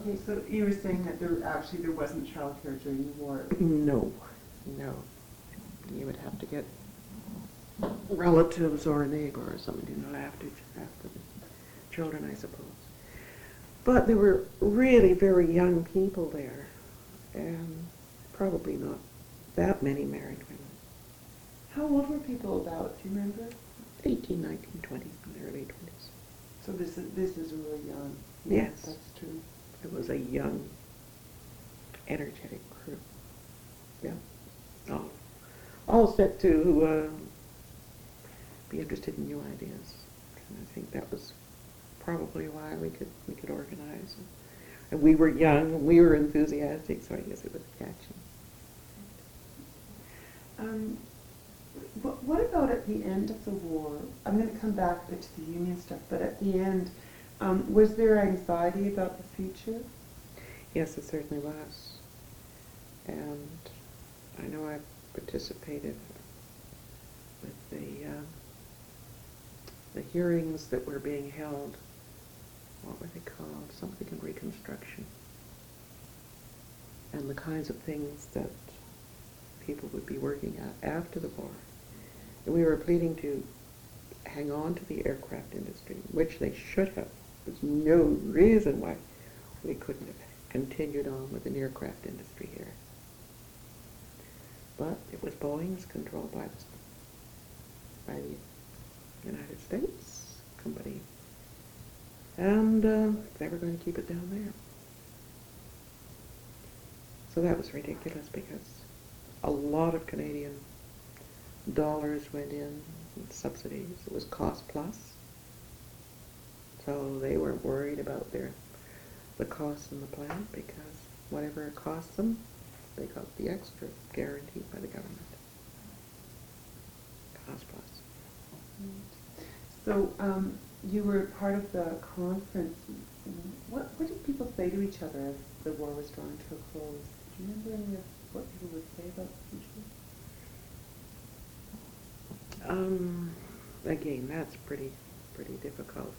Okay, so you were saying that there wasn't childcare during the war. No, no. You would have to get relatives or a neighbor or something to look after the children, I suppose. But there were really very young people there, and probably not that many married women. How old were people about? Do you remember? 18, 19, 20, in their early 20s. So this is really young. Yes. That's true. It was a young, energetic crew. Yeah. All set to be interested in new ideas. And I think that was probably why we could organize. And we were young, and we were enthusiastic, so I guess it was catchy. What about at the end of the war? I'm going to come back a bit to the union stuff, but at the end, was there anxiety about the future? Yes, it certainly was. And I know I participated with the hearings that were being held. What were they called? Something in Reconstruction. And the kinds of things that people would be working at after the war. And we were pleading to hang on to the aircraft industry, which they should have. There's no reason why we couldn't have continued on with an aircraft industry here. But it was Boeing's controlled by the United States company. And they were going to keep it down there. So that was ridiculous because a lot of Canadian dollars went in subsidies. It was cost plus. So they weren't worried about the costs in the plant because whatever it cost them, they got the extra guaranteed by the government. Cost plus. So you were part of the conference. What did people say to each other as the war was drawing to a close? Do you remember any of what people would say about the future? Again, that's pretty difficult.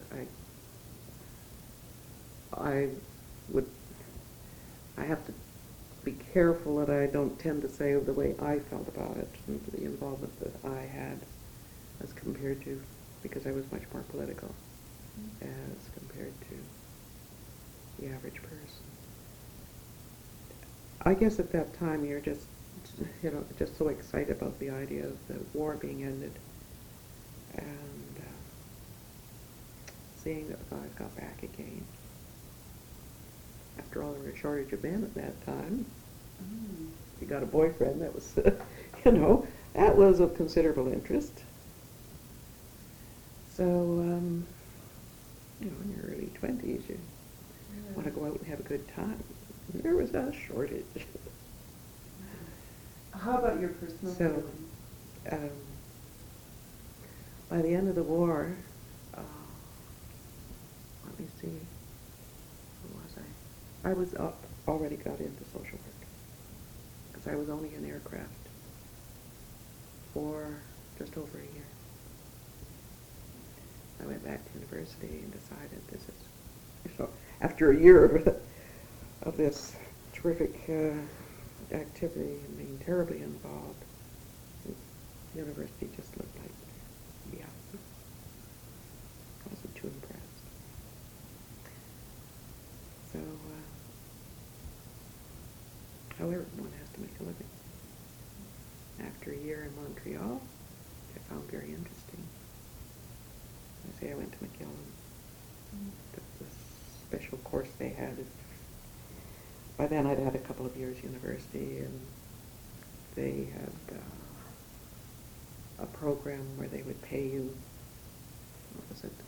I have to be careful that I don't tend to say the way I felt about it and the involvement that I had as compared to, because I was much more political as compared to the average person. I guess at that time you're just so excited about the idea of the war being ended and seeing that the guys got back again. After all, there were a shortage of men at that time. If you got a boyfriend, that was, that was of considerable interest. So, in your early 20s, you want to go out and have a good time. There was a shortage. How about your personal feelings? By the end of the war, let me see, who was I? I was already got into social work, because I was only in aircraft for just over a year. I went back to university and decided this is, after a year of this terrific activity and being terribly involved, the university just looked like, yeah, I wasn't too impressed. So, however, one has to make a living. After a year in Montreal, which I found very interesting, I went to McGill. The special course they had. By then I'd had a couple of years university, and they had a program where they would pay you, what was it,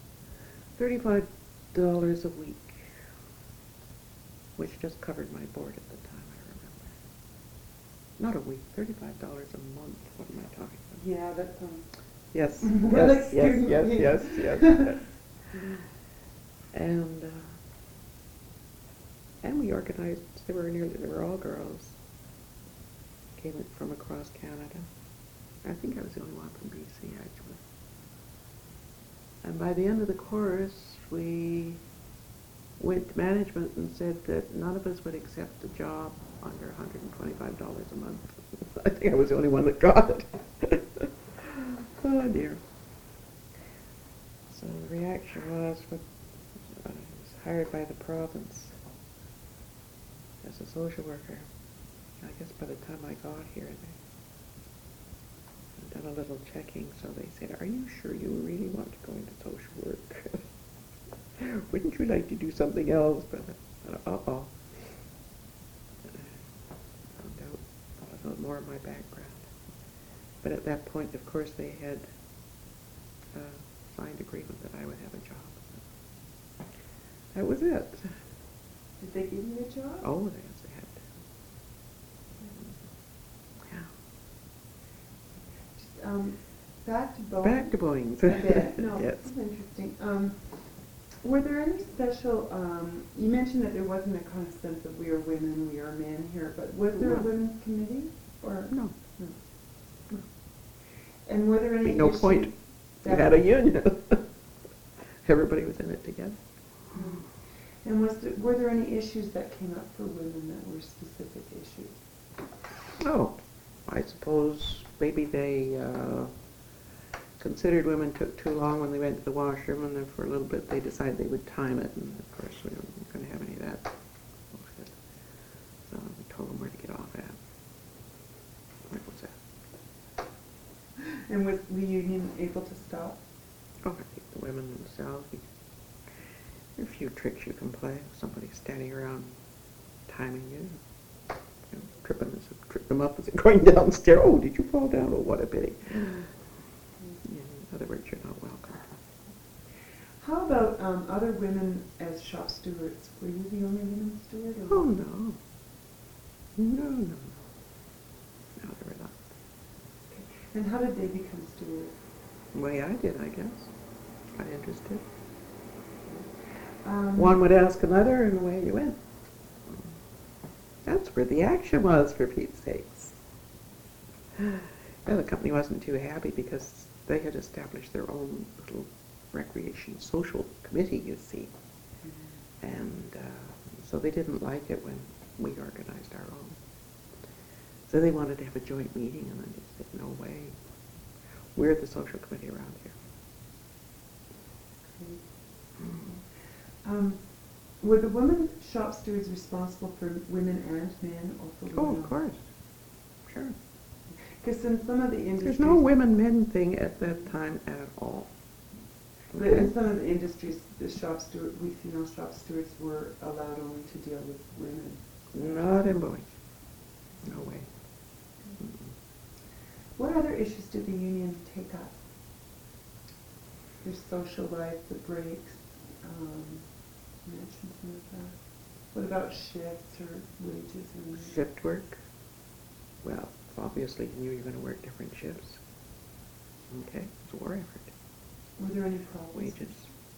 $35 a week, which just covered my board at the time, I remember. Not a week, $35 a month. What am I talking about? Yeah, that sounds... Yes, Well, yes, yes. And we organized. They were all girls. Came from across Canada. I think I was the only one from BC actually. And by the end of the course, we went to management and said that none of us would accept a job under $125 a month. I think I was the only one that got it. Oh dear. So the reaction was, I was hired by the province as a social worker. I guess by the time I got here, they'd done a little checking, so they said, "Are you sure you really want to go into social work? Wouldn't you like to do something else?" But uh-oh. Found out a little more of my background. But at that point, of course, they had signed agreement that I would have a job. That was it. Did they give you a job? Oh, yes, they had. Yeah. Back to Boeing. Back to Boeing's. A bit. No, Yes. this is interesting. Were there any special, you mentioned that there wasn't a kind of sense of we are women, we are men here, but was there a No. women's committee? Or No. No. And were there any No issues point. You that- had a union. Everybody was in it together. Mm. And were there any issues that came up for women that were specific issues? Oh, I suppose maybe they considered women took too long when they went to the washroom, and then for a little bit they decided they would time it, and of course we weren't going to have any of that bullshit. So we told them where to get off at. That was it. And was the union able to stop? Oh, I think the women themselves, there are a few tricks you can play. Somebody's standing around timing you. Trip them up as they're going downstairs. Oh, did you fall down? Oh, what a pity. In other words, you're not welcome. How about other women as shop stewards? Were you the only woman steward? Or Oh, no. No. No, there were not. Okay. And how did they become stewards? The way I did, I guess. Got interested. Um, One would ask another, and away you went. That's where the action was, for Pete's sakes. Well, the company wasn't too happy because they had established their own little recreation social committee, you see. And so they didn't like it when we organized our own. So they wanted to have a joint meeting, and then they said, no way. We're the social committee around here. Were the women shop stewards responsible for women and men, or for women? Oh, of course. Sure. Because in some of the industries... There's no women-men thing at that time at all. But in some of the industries, the we female shop stewards were allowed only to deal with women. Not in Boeing. No way. What other issues did the union take up? Their social life, the breaks, you mentioned some of that. What about shifts or wages? And Shift work? Well, obviously you knew you were going to work different shifts. Okay, it's a war effort. were there any problems? Wages.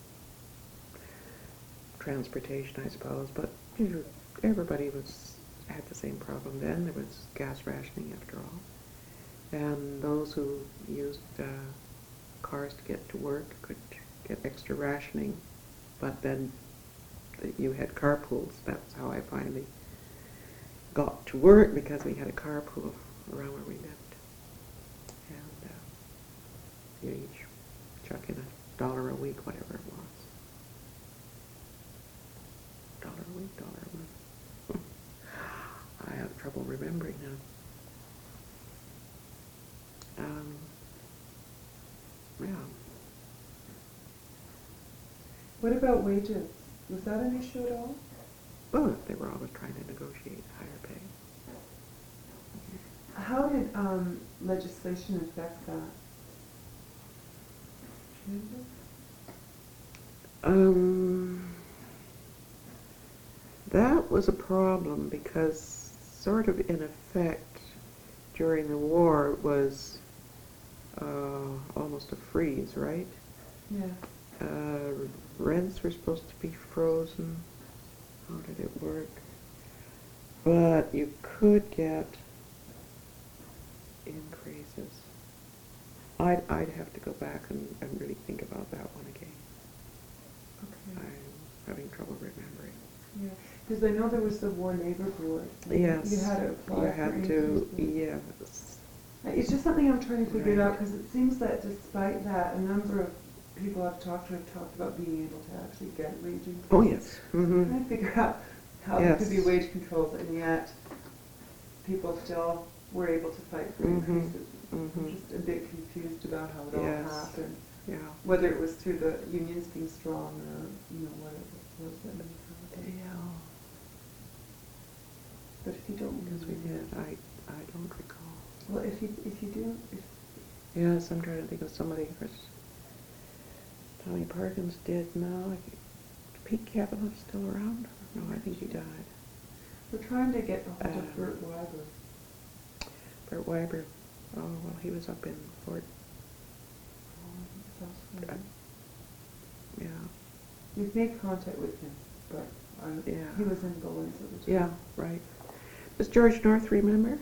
Transportation, I suppose, but everybody had the same problem then. There was gas rationing after all. And those who used cars to get to work could get extra rationing, but then you had carpools. That's how I finally got to work, because we had a carpool around where we lived. And you each chuck in $1 a week, whatever it was. $1 a week, $1 a month. I have trouble remembering now. Yeah. What about wages? Was that an issue at all? Well, they were always trying to negotiate higher pay. How did legislation affect that? That was a problem because, sort of in effect, during the war, it was almost a freeze, right? Yeah. Rents were supposed to be frozen. How did it work? But you could get increases. I'd have to go back and really think about that one again. Okay. having trouble remembering. Yeah, because I know there was the War Labor Board. Yes. You had to apply You for had to, increases. yes. It's just something I'm trying to figure it Right. out, because it seems that despite that, a number of people I've talked to have talked about being able to actually get a wage increase. Oh, yes. I'm Mm-hmm. trying to figure out how there could be Yes. wage controls, and yet people still were able to fight for Mhm. increases. Mhm. I'm just a bit confused about how it Yes. all happened. Yeah. Whether it was through the unions being strong or, what it was that made it happen. Yeah. But if you don't Because we remember- did. I don't recall. Well, if you do, Yes, I'm trying to think of somebody. Of course, Tommy Parkins did now. I think Pete Kavanaugh still around? No, I think he died. we're trying to get a hold of Um, Bert Weiber. Bert Weiber. Oh, well, he was up in Fort. Oh, Yeah. We've made contact with him, but Yeah. he was in Bowens at the time. Yeah, right. Does George North remember?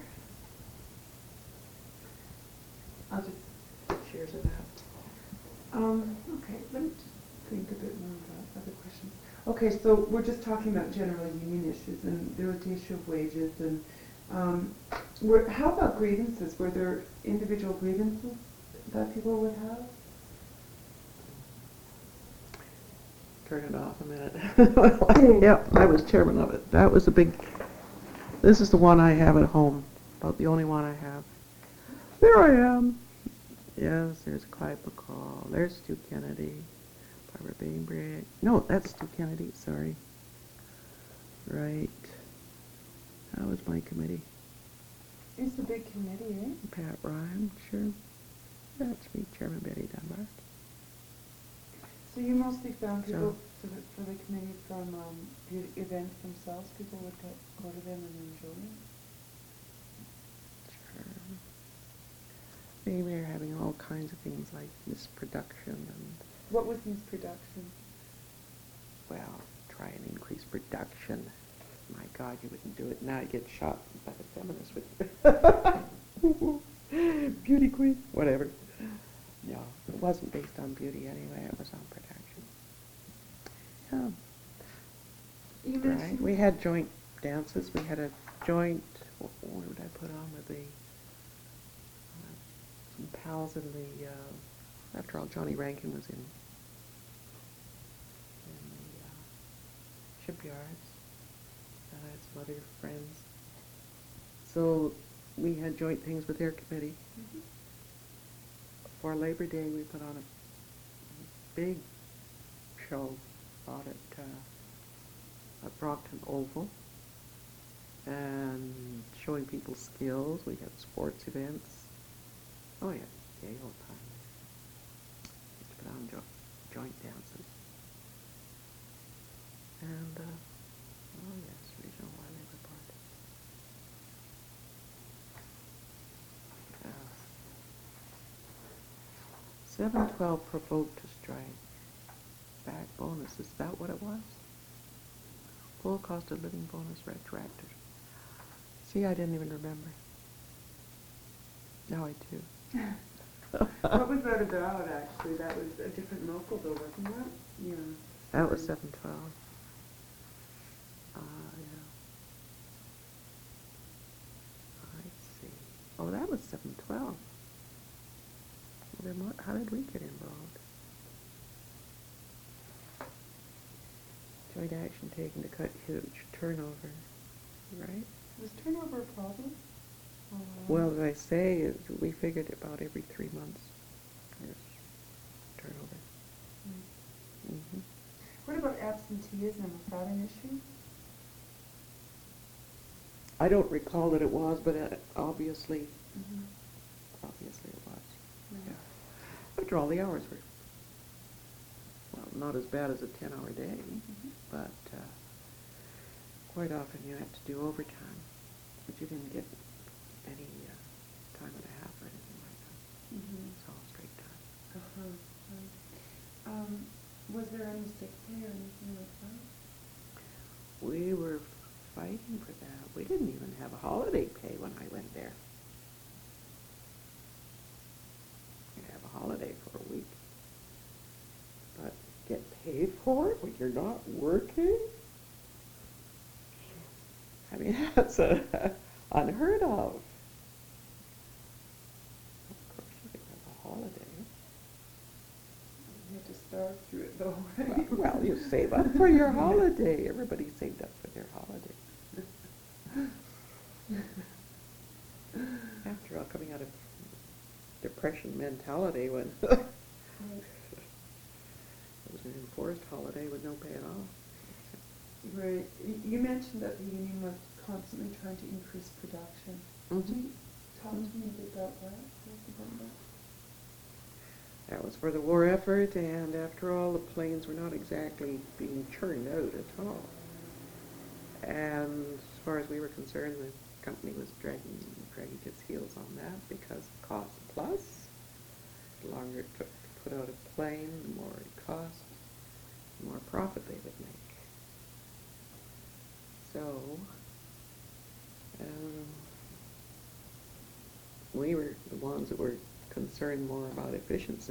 I'll just Shares of that. okay, let me just think a bit more about other questions. Okay, so we're just talking about general union issues, and there was the issue of wages, and how about grievances? Were there individual grievances that people would have? Turn it off a minute. Yeah, I was chairman of it. That was a big, this is the one I have at home, about the only one I have. There I am. Yes, there's Clyde McCall. There's Stu Kennedy. Barbara Bainbridge. No, that's Stu Kennedy, sorry. Right. That was my committee. It's the big committee, eh? Pat Ryan, sure. That's me, Chairman Betty Dunbar. So you mostly found people So- for the committee from the events themselves? People would go to them and enjoy them? Sure. Maybe we're having all kinds of things like misproduction and, What was misproduction? well, try and increase production. My God, you wouldn't do it now. You get shot by the feminists with beauty queen, whatever. No, it wasn't based on beauty anyway. It was on production. Yeah. You Right. mentioned We had joint dances. We had a joint. What would I put on with the some pals in the? After all, Johnny Rankin was in the shipyards. I had some other friends. So we had joint things with their committee. Mhm. For Labor Day, we put on a big show out at Brockton Oval, and showing people skills. We had sports events. Oh yeah, gay old time. We put on joint dances. And, oh yes, Regional War Labor Board. 712 provoked to strike. Back bonus, is that what it was? Full cost of living bonus retroactive. See, I didn't even remember. Now I do. What was that about, actually? That was a different local, though, wasn't it? Yeah. That was 712. Yeah. I see. Oh, that was 712. Well, then what, how did we get involved? Joint action taken to cut huge turnover, right? Was turnover a problem? Well, as I say, we figured about every 3 months there's turnover. Mm-hmm. What about absenteeism? Was that an issue? I don't recall that it was, but obviously it was. Yeah. After all, the hours were, well, not as bad as a 10-hour day, but quite often you had to do overtime, but you didn't get any time and a half or anything like that. It's all straight time. Was there any sick pay or anything like that? We were fighting for that. We didn't even have a holiday pay when I went there. You'd have a holiday for a week, but get paid pay for it when you're not working? I mean, that's unheard of. Of course, you could have a holiday. You have to starve through it though, right? Well, you save up for your holiday. Everybody saved up for their holiday. After all, coming out of depression mentality when it was an enforced holiday with no pay at all. Right. You mentioned that the union was constantly trying to increase production. Could you talk to me a bit about that? That was for the war effort, and after all, the planes were not exactly being churned out at all. And as far as we were concerned, the company was dragging its heels on that because cost plus. The longer it took to put out a plane, the more it cost, the more profit they would make. So, we were the ones that were concerned more about efficiency